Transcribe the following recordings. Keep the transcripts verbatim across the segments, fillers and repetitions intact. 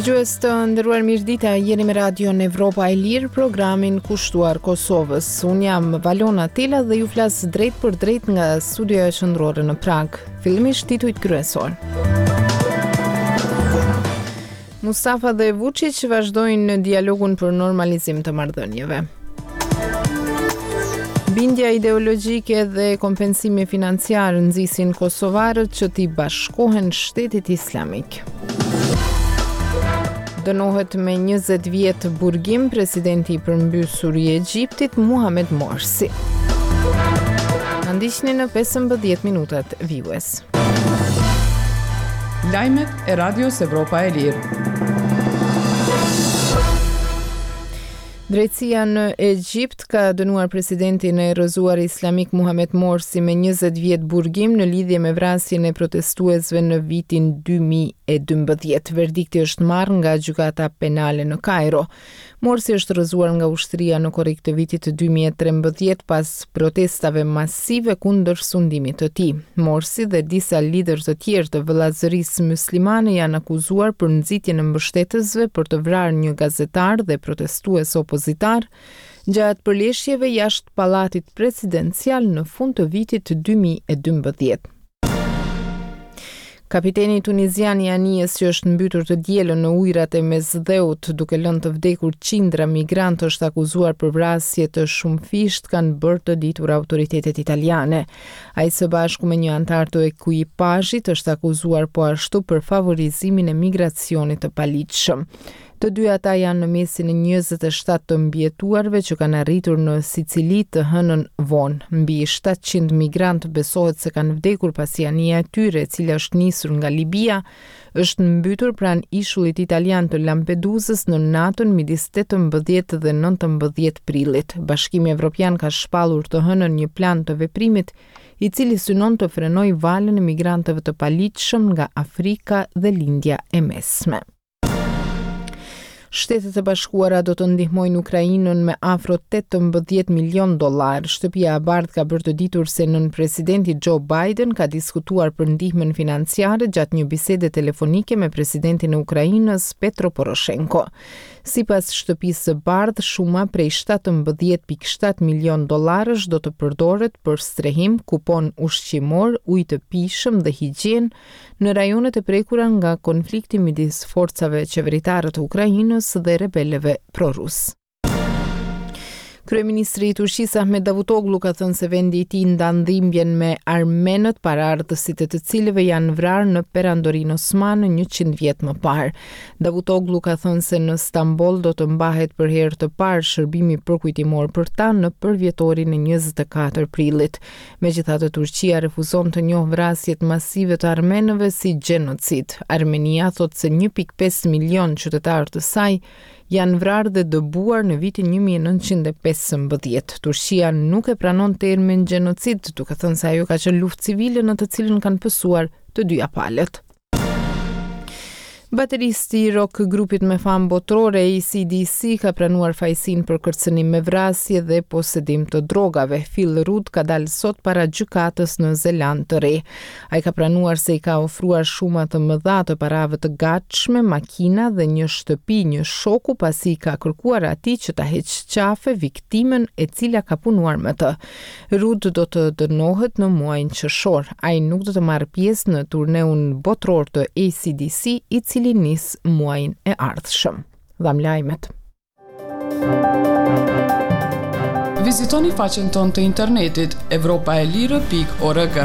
Dëgjues të nderuar, mirëdita, jeni me Radion Evropa e Lirë, programin kushtuar Kosovës. Unë jam Valona Tela dhe ju flas drejt për drejt nga studioja qendrore në Prag. Fillimisht titujt kryesor. Mustafa dhe Vučić vazhdojnë dialogun për normalizim të marrëdhënieve. Bindja ideologjike dhe kompensimi financiar nxisin kosovarët që t'i bashkohen Shtetit Islamik. Dënohet me njëzet vjet burgim presidenti i përmbysur i Egjiptit Muhamet Morsi. Na ndiqni në pesëmbëdhjetë minutat vijues. Lajmet e Radios Evropa e Lirë. Drejtësia në Egjipt ka dënuar presidentin e rrëzuar islamik Muhamet Morsi me njëzet vjet burgim në lidhje me vrasjen e protestuesve në vitin dy mijë e dymbëdhjetë. Verdikti është marrë nga gjykata penale në Kairo. Morsi është rrëzuar nga ushtria në korrik të vitit dy mijë e trembëdhjetë pas protestave masive kundër sundimit të tij. Morsi dhe disa lider të tjerë të vëllazërisë muslimane janë akuzuar për nxitjen e mbështetësve për të vrarë një gazetar dhe protestues opozitar gjatë përleshjeve jashtë pallatit presidencial në fund të vitit dy mijë e dymbëdhjetë. Kapiteni tunizian i anijes që është mbytur të dielën në ujërat e Mesdheut duke lënë të vdekur qindra migrantë është akuzuar për vrasje të shumëfisht, kanë bërë të ditur autoritetet italiane. Ai së bashku me një antar të ekuipazhit është akuzuar po ashtu për favorizimin e migracionit të paligjshëm. Të dy ata janë në mesin e njëzet e shtatë të mbjetuarve që kanë arritur në Sicili të hënën vonë. Mbi shtatëqind migrantë besohet se kanë vdekur pasi anija e tyre, e cila është nisur nga Libia, është mbytur pranë ishullit italian të Lampedusës në natën midis tetëmbëdhjetë dhe nëntëmbëdhjetë prillit. Bashkimi Evropian ka shpallur të hënën një plan të veprimit i cili synon të frenojë valën e migrantëve të paligjshëm nga Afrika dhe Lindja e Mesme. Shtetet e Bashkuara do të ndihmojnë Ukrainën me afro tetëmbëdhjetë milion dollar. Shtëpia e Bardhë ka bërë të ditur se nën presidenti Joe Biden ka diskutuar për ndihmën financiare gjatë një bisede telefonike me presidentin e Ukrainës Petro Poroshenko. Sipas shtëpisë së Bardhë, shuma prej shtatëmbëdhjetë pikë shtatë milion dollarësh do të përdoret për strehim, kupon ushqimor, ujë të pijshëm dhe higjienë në rajonet e prekura nga konflikti midis forcave qeveritare të Ukrainës dhe rebelëve prorus. Kryeministri i Turqisë Ahmet Davutoglu ka thënë se vendi i tij ndan dhimbjen me armenët, paraardhësit e të cilëve janë vrarë në perandorin Osman njëqind vjet më parë. Davutoglu ka thënë se në Stamboll do të mbahet për herë të parë shërbimi përkujtimor për ta në përvjetorin e njëzet e katër prillit. Megjithatë, Turqia refuzon të njohë vrasjet masive të armenëve si gjenocid. Armenia thotë se një pikë pesë milion qytetarë të saj janë vrarë dhe dëbuar në vitin një mijë e nëntëqind e pesëmbëdhjetë. Turqia nuk e pranon termin gjenocid, duke thënë se ajo ka qenë luftë civile në të cilën kanë pësuar të dyja palët. Bateristi i rock grupit me famë botërore A C D C ka pranuar fajsin për kërcënim me vrasje dhe posedim të drogave. Phil Rudd ka dalë sot para gjykatës në Zeland të Re. Ai ka pranuar se i ka ofruar shuma të mëdha të parave të gatshme, makina dhe një shtëpi një shoku pasi ka kërkuar atij që ta heqë qafe viktimën e cila ka punuar me të. Rudd do të dënohet në muajin qershor. Ai nuk do të marrë pjesë në turneun botëror të A C D C, i cili nis muajin e ardhshëm. Dham lajmet. Vizitoni faqen tonë të internetit evropa e lirë pikë org.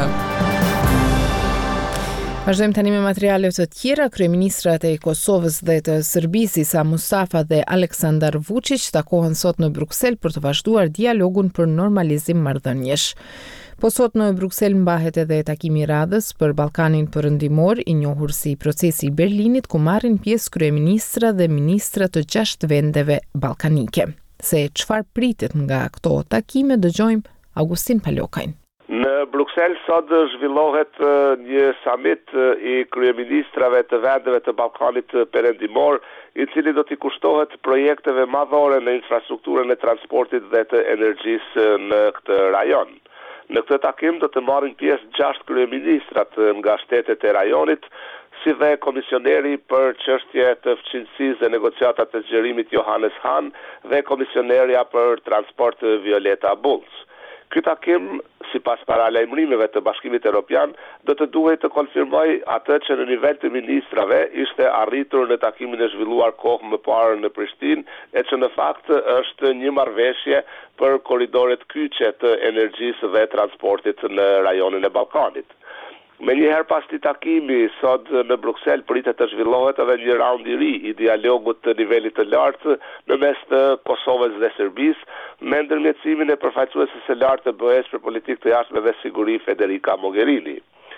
Vazhdojmë tani me materiale të tjera. Kryeministrat e Kosovës dhe të Serbisë Isa Mustafa dhe Aleksandar Vučić takohen sot në Bruksel për të vazhduar dialogun për normalizim marrëdhëniesh. Po sot në Bruksel mbahet edhe takimi radhës për Ballkanin Perëndimor, i njohur si procesi i Berlinit, ku marrin pjesë kryeministra dhe ministra të gjashtë vendeve ballkanike. Se çfarë pritet nga këto takime, dëgjojmë Augustin Palokajn. Në Bruksel sot zhvillohet një summit i kryeministrave të vendeve të Ballkanit Perëndimor, i cili do t'i kushtohet projekteve madhore në infrastrukturën e transportit dhe të energjisë në këtë rajon. Në këtë takim do të marrin pjesë gjashtë kryeministrat nga shtetet e rajonit, si dhe komisioneri për çështje të fqinjësisë dhe negociatat të zgjerimit Johannes Hahn dhe komisionerja për transport Violeta Bulc. Ky takim, sipas paralajmërimeve të Bashkimit Evropian, do të duhej të konfirmoj atë që në nivel të ministrave ishte arritur në takimin e zhvilluar kohë më parë në Prishtinë, e që në fakt është një marrëveshje për korridoret kyçe të energjisë dhe transportit në rajonin e Ballkanit. Me njëherë pas të takimi, sot në Bruksel pritet të zhvillohet edhe një raund i ri i dialogut të nivelit të lartë në mes të Kosovës dhe Serbisë, me ndërmjetësimin e përfaqësueses së lartë të B E S për politikë të jashtme dhe siguri Federica Mogherini.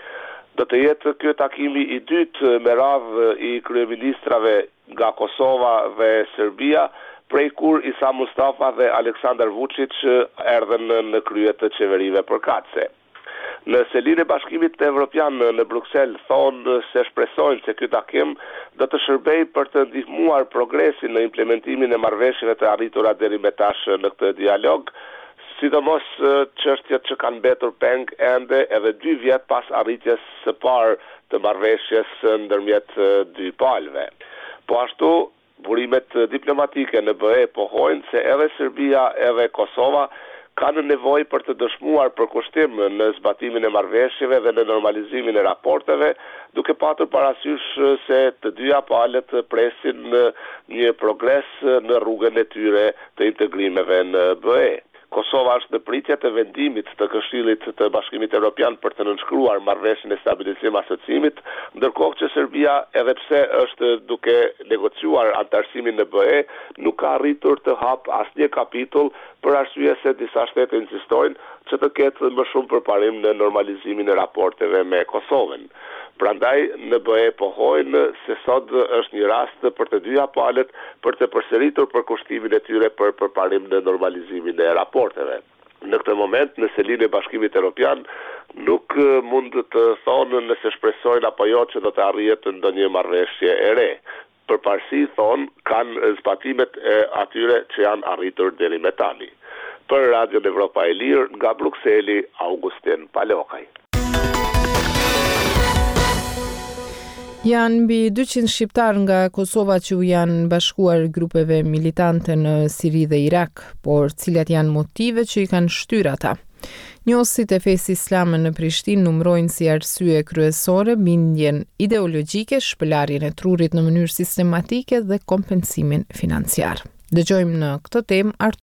Do të jetë ky takimi i dytë me radhë i kryeministrave nga Kosova dhe Serbia, prej kur Isa Mustafa dhe Aleksandar Vučić erdhën në krye të qeverive përkatëse. Në selinë e Bashkimit Evropian në Bruksel thonë se shpresojnë se ky takim do të shërbejë për të ndihmuar progresin në implementimin e marrëveshjeve të arritura deri më tash në këtë dialog, sidomos çështjet që kanë mbetur peng ende edhe dy vjet pas arritjes së parë të marrëveshjes ndërmjet dy palëve. Po ashtu, burimet diplomatike në B E pohojnë se edhe Serbia edhe Kosova kanë nevojë për të dëshmuar përkushtim në zbatimin e marrëveshjeve dhe në normalizimin e raporteve, duke patur parasysh se të dyja palët presin një progres në rrugën e tyre të integrimeve në B E. Kosova është në pritje të vendimit të Këshillit të Bashkimit Evropian për të nënshkruar marrëveshjen e stabilizim asociimit, ndërkohë që Serbia, edhe pse është duke negociuar antarësimin në B E, nuk ka arritur të hapë asnjë kapitull për arsye se disa shtete insistojnë që të ketë më shumë përparim në normalizimin e raporteve me Kosovën. Prandaj në B E pohojnë se sot është një rast për të dyja palët për të përsëritur përkushtimin e tyre për përparim në normalizimin e raporteve. Në këtë moment, në selinë e Bashkimit Evropian, nuk mund të thonë nëse shpresojnë apo jo që do të arrihet ndonjë marrëveshje e re. Përparësi thonë kanë zbatimet e atyre që janë arritur deri më tani. Për Radio Evropa e Lirë, nga Brukseli, Augustin Palokaj. Janë mbi dyqind shqiptar nga Kosova që u janë bashkuar grupeve militante në Siri dhe Irak, por cilat janë motive që i kanë shtyr ata. Njohësit e fesë islame në Prishtinë numrojnë si arsye kryesore bindjen ideologjike, shpëlarjen e trurit në mënyrë sistematike dhe kompensimin financiar. Dëgjojmë në këtë temë